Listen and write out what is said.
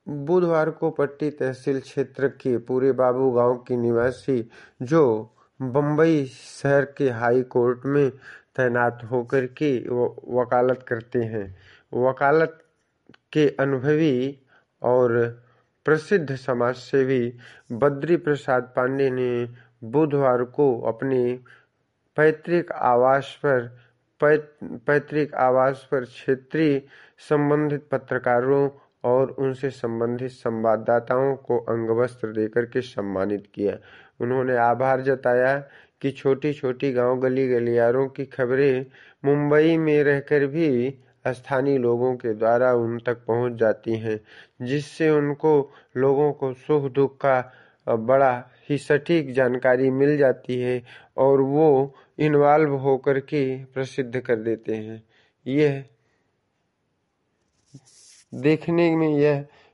बुधवार को पट्टी तहसील क्षेत्र के पूरे बाबू गांव के निवासी, जो बम्बई शहर के हाई कोर्ट में तैनात होकर के वकालत करते हैं, वकालत के अनुभवी और प्रसिद्ध समाजसेवी बद्री प्रसाद पांडे ने बुधवार को अपने पैतृक आवास पर क्षेत्रीय संबंधित पत्रकारों और उनसे संबंधित संवाददाताओं को अंगवस्त्र देकर के सम्मानित किया। उन्होंने आभार जताया कि छोटी छोटी गांव गली गलियारों की खबरें मुंबई में रहकर भी स्थानीय लोगों के द्वारा उन तक पहुंच जाती हैं, जिससे उनको लोगों को सुख दुख का बड़ा ही सटीक जानकारी मिल जाती है और वो इन्वॉल्व होकर के प्रसिद्ध कर देते हैं। यह देखने में यह